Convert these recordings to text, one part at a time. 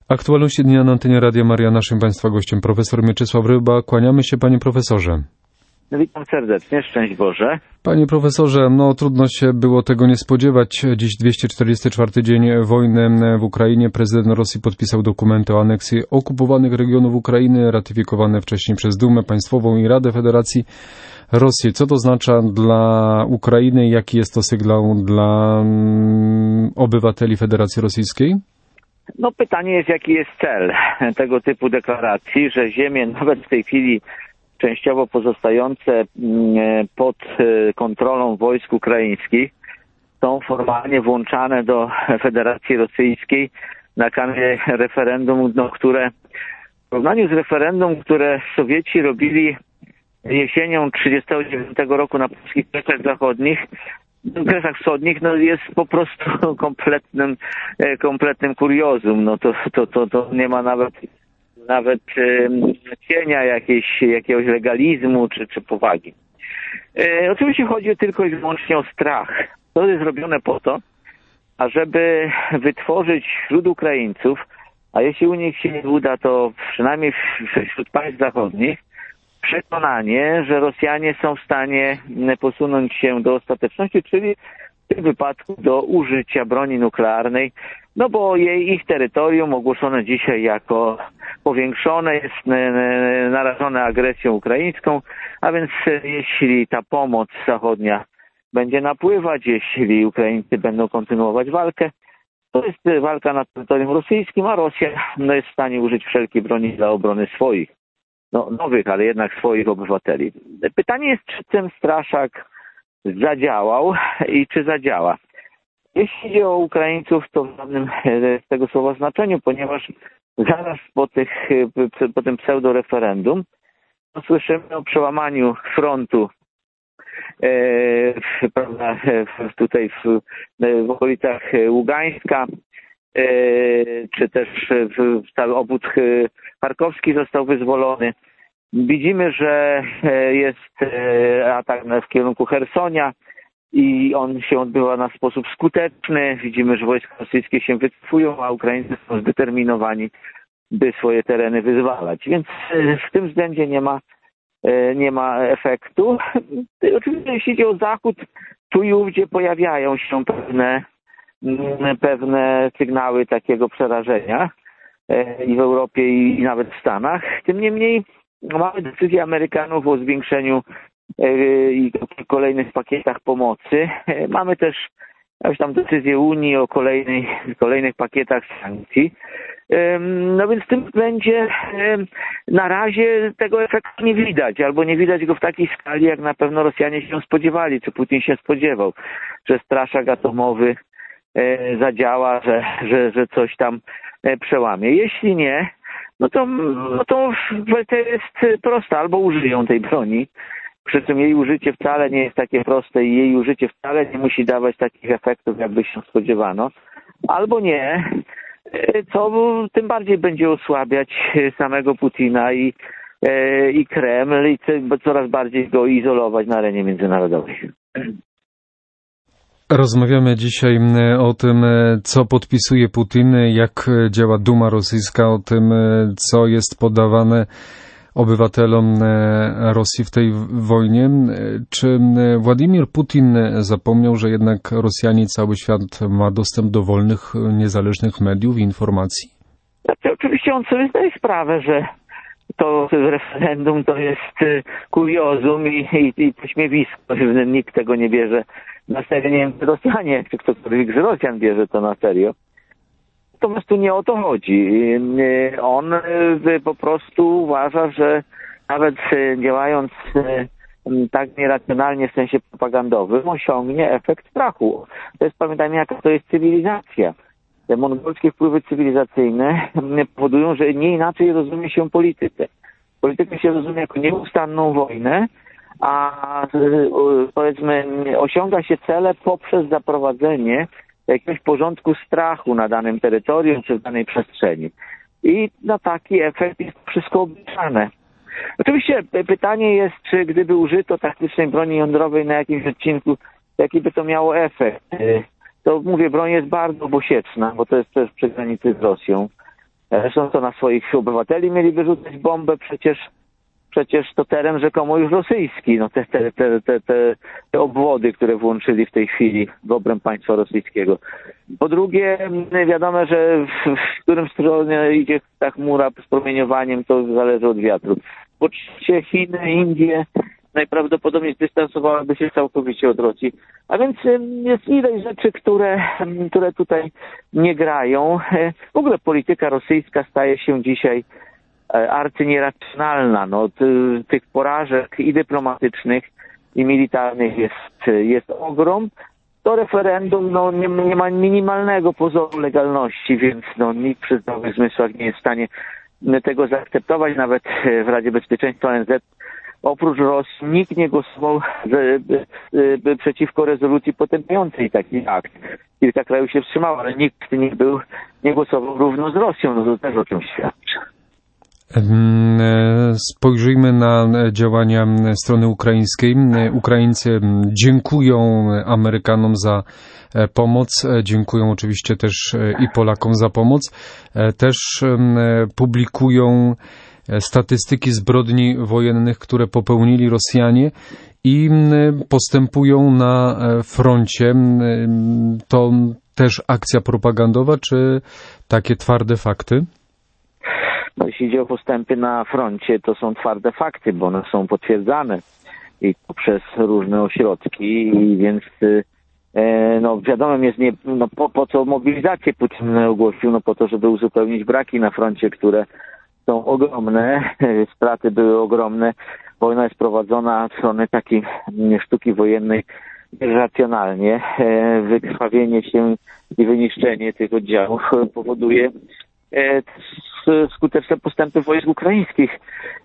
Aktualności dnia na antenie Radia Maria. Naszym Państwa gościem profesor Mieczysław Ryba. Kłaniamy się, panie profesorze. Witam serdecznie, szczęść Boże. Panie profesorze, trudno się było tego nie spodziewać. Dziś 244 dzień wojny w Ukrainie. Prezydent Rosji podpisał dokumenty o aneksji okupowanych regionów Ukrainy, ratyfikowane wcześniej przez Dumę Państwową i Radę Federacji Rosji. Co to oznacza dla Ukrainy? Jaki jest to sygnał dla obywateli Federacji Rosyjskiej? Pytanie jest, jaki jest cel tego typu deklaracji, że ziemie nawet w tej chwili częściowo pozostające pod kontrolą wojsk ukraińskich są formalnie włączane do Federacji Rosyjskiej na kanwie referendum, które w porównaniu z referendum, które Sowieci robili jesienią 1939 roku na polskich Kresach Wschodnich, jest po prostu kompletnym kuriozum. To nie ma nawet cienia jakiegoś legalizmu czy powagi. Oczywiście chodzi tylko i wyłącznie o strach. To jest robione po to, ażeby wytworzyć wśród Ukraińców, a jeśli u nich się nie uda, to przynajmniej wśród państw zachodnich, przekonanie, że Rosjanie są w stanie posunąć się do ostateczności, czyli w tym wypadku do użycia broni nuklearnej, bo ich terytorium ogłoszone dzisiaj jako powiększone jest narażone agresją ukraińską, a więc jeśli ta pomoc zachodnia będzie napływać, jeśli Ukraińcy będą kontynuować walkę, to jest walka na terytorium rosyjskim, a Rosja jest w stanie użyć wszelkiej broni dla obrony swoich, nowych, ale jednak swoich obywateli. Pytanie jest, czy ten straszak zadziałał i czy zadziała. Jeśli chodzi o Ukraińców, to w żadnym z tego słowa znaczeniu, ponieważ zaraz po tym pseudoreferendum słyszymy o przełamaniu frontu tutaj w okolicach Ługańska, czy też cały obwód charkowski został wyzwolony. Widzimy, że jest atak w kierunku Chersonia i on się odbywa na sposób skuteczny. Widzimy, że wojska rosyjskie się wycofują, a Ukraińcy są zdeterminowani, by swoje tereny wyzwalać. Więc w tym względzie nie ma efektu. Oczywiście jeśli chodzi o Zachód, tu i ówdzie pojawiają się pewne sygnały takiego przerażenia i w Europie, i nawet w Stanach. Tym niemniej mamy decyzję Amerykanów o zwiększeniu i kolejnych pakietach pomocy. Mamy też decyzję Unii o kolejnych pakietach sankcji. Więc w tym względzie na razie tego efektu nie widać, albo nie widać go w takiej skali, jak na pewno Rosjanie się spodziewali, czy Putin się spodziewał, że straszak atomowy zadziała, że coś tam przełamie. Jeśli nie, to jest proste, albo użyją tej broni, przy czym jej użycie wcale nie jest takie proste i jej użycie wcale nie musi dawać takich efektów, jakby się spodziewano, albo nie, co tym bardziej będzie osłabiać samego Putina i Kreml i coraz bardziej go izolować na arenie międzynarodowej. Rozmawiamy dzisiaj o tym, co podpisuje Putin, jak działa Duma rosyjska, o tym, co jest podawane obywatelom Rosji w tej wojnie. Czy Władimir Putin zapomniał, że jednak Rosjanie, cały świat ma dostęp do wolnych, niezależnych mediów i informacji? Oczywiście on sobie zdaje sprawę, że to referendum to jest kuriozum i pośmiewisko, że nikt tego nie bierze na serio. Nie wiem, czy Rosjanie, czy ktokolwiek z Rosjan bierze to na serio. Natomiast tu nie o to chodzi. On po prostu uważa, że nawet działając tak nieracjonalnie w sensie propagandowym, osiągnie efekt strachu. To jest, pamiętajmy, jaka to jest cywilizacja. Te mongolskie wpływy cywilizacyjne powodują, że nie inaczej rozumie się politykę. Politykę się rozumie jako nieustanną wojnę, a powiedzmy osiąga się cele poprzez zaprowadzenie jakiegoś porządku strachu na danym terytorium czy w danej przestrzeni. I na taki efekt jest wszystko obliczane. Oczywiście pytanie jest, czy gdyby użyto taktycznej broni jądrowej na jakimś odcinku, jaki by to miało efekt. To mówię, broń jest bardzo bosieczna, bo to jest też przy granicy z Rosją. Zresztą to na swoich obywateli mieli wyrzucać bombę, przecież to teren rzekomo już rosyjski, no te obwody, które włączyli w tej chwili w obręb państwa rosyjskiego. Po drugie, wiadomo, że w którym stronie idzie ta chmura z promieniowaniem, to zależy od wiatru. Po trzecie, Chiny, Indie najprawdopodobniej zdystansowałyby się całkowicie od Rosji. A więc jest ileś rzeczy, które tutaj nie grają. W ogóle polityka rosyjska staje się dzisiaj arcynieracjonalna. No, tych porażek i dyplomatycznych, i militarnych jest ogrom. To referendum nie ma minimalnego pozoru legalności, więc nikt przy zdrowych zmysłach nie jest w stanie tego zaakceptować. Nawet w Radzie Bezpieczeństwa ONZ oprócz Rosji nikt nie głosował przeciwko rezolucji potępiającej taki akt. Kilka krajów się wstrzymało, ale nikt nie głosował równo z Rosją. No to też o czymś świadczy. Spojrzyjmy na działania strony ukraińskiej. Ukraińcy dziękują Amerykanom za pomoc, dziękują oczywiście też i Polakom za pomoc. Też publikują statystyki zbrodni wojennych, które popełnili Rosjanie i postępują na froncie. To też akcja propagandowa, czy takie twarde fakty? No, jeśli chodzi o postępy na froncie, to są twarde fakty, bo one są potwierdzane i poprzez różne ośrodki, i więc wiadomym jest po co mobilizację Putin ogłosił, po to, żeby uzupełnić braki na froncie, które są ogromne, straty były ogromne, wojna jest prowadzona od strony takiej sztuki wojennej irracjonalnie, wykrwawienie się i wyniszczenie tych oddziałów powoduje skuteczne postępy wojsk ukraińskich.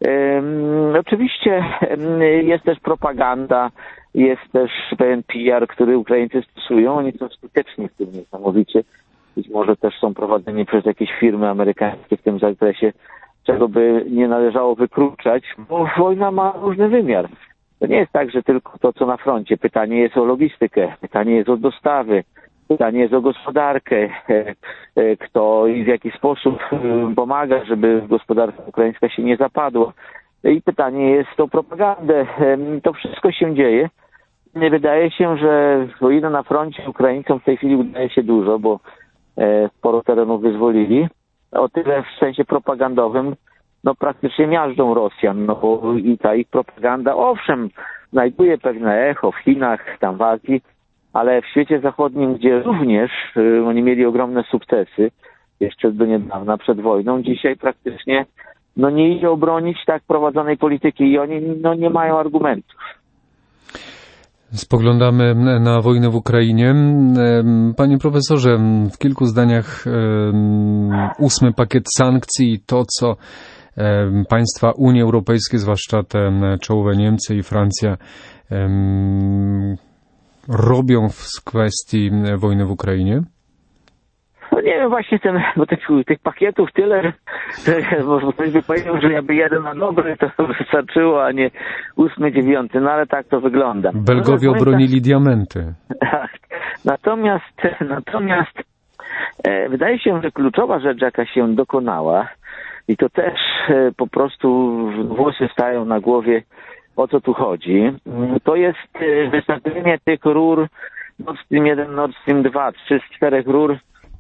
Oczywiście jest też propaganda, jest też pewien PR, który Ukraińcy stosują. Oni są skuteczni w tym niesamowicie. Być może też są prowadzeni przez jakieś firmy amerykańskie w tym zakresie, czego by nie należało wykluczać, bo wojna ma różny wymiar. To nie jest tak, że tylko to, co na froncie. Pytanie jest o logistykę, pytanie jest o dostawy, pytanie jest o gospodarkę, kto i w jaki sposób pomaga, żeby gospodarka ukraińska się nie zapadła. I pytanie jest o propagandę. To wszystko się dzieje. Wydaje się, że o ile na froncie Ukraińcom w tej chwili udaje się dużo, bo sporo terenów wyzwolili, o tyle w sensie propagandowym praktycznie miażdżą Rosjan, bo i ta ich propaganda, owszem, znajduje pewne echo w Chinach, tam w Azji, ale w świecie zachodnim, gdzie również oni mieli ogromne sukcesy, jeszcze do niedawna, przed wojną, dzisiaj praktycznie nie idzie obronić tak prowadzonej polityki i oni nie mają argumentów. Spoglądamy na wojnę w Ukrainie. Panie profesorze, w kilku zdaniach 8. pakiet sankcji i to, co państwa Unii Europejskiej, zwłaszcza te czołowe Niemcy i Francja, robią w kwestii wojny w Ukrainie? Nie wiem, właśnie bo tych pakietów tyle, że może ktoś by powiedział, że jakby jeden na dobry to wystarczyło, a nie 8., 9. Ale tak to wygląda. Belgowie obronili diamenty. Tak. Natomiast wydaje się, że kluczowa rzecz, jaka się dokonała, i to też po prostu włosy stają na głowie, o co tu chodzi, to jest wystawienie tych rur Nord Stream 1, Nord Stream 2, 3 z 4 rur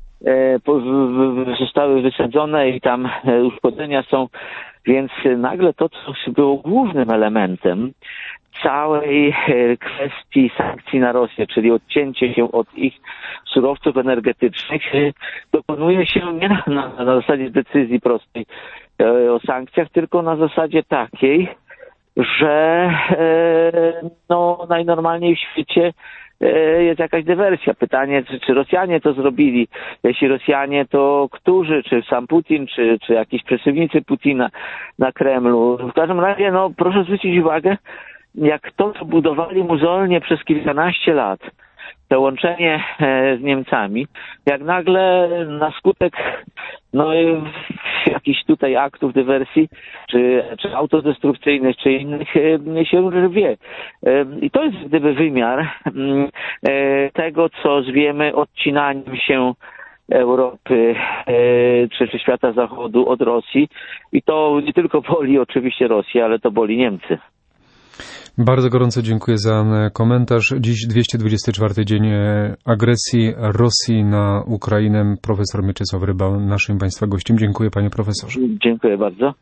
zostały wysadzone i tam uszkodzenia są, więc nagle to, co było głównym elementem całej kwestii sankcji na Rosję, czyli odcięcie się od ich surowców energetycznych, dokonuje się nie na zasadzie decyzji prostej o sankcjach, tylko na zasadzie takiej, że najnormalniej w świecie jest jakaś dywersja. Pytanie, czy Rosjanie to zrobili? Jeśli Rosjanie, to którzy? Czy sam Putin, czy jakiś przeciwnicy Putina na Kremlu? W każdym razie, proszę zwrócić uwagę, jak to, co budowali mozolnie przez kilkanaście lat, to łączenie z Niemcami, jak nagle na skutek jakichś tutaj aktów dywersji, czy autodestrukcyjnych, czy innych się rwie. I to jest gdyby wymiar tego, co zwiemy odcinaniem się Europy czy świata zachodu od Rosji. I to nie tylko boli oczywiście Rosję, ale to boli Niemcy. Bardzo gorąco dziękuję za komentarz. Dziś 224 dzień agresji Rosji na Ukrainę. Profesor Mieczysław Ryba, naszym Państwa gościem. Dziękuję, panie profesorze. Dziękuję bardzo.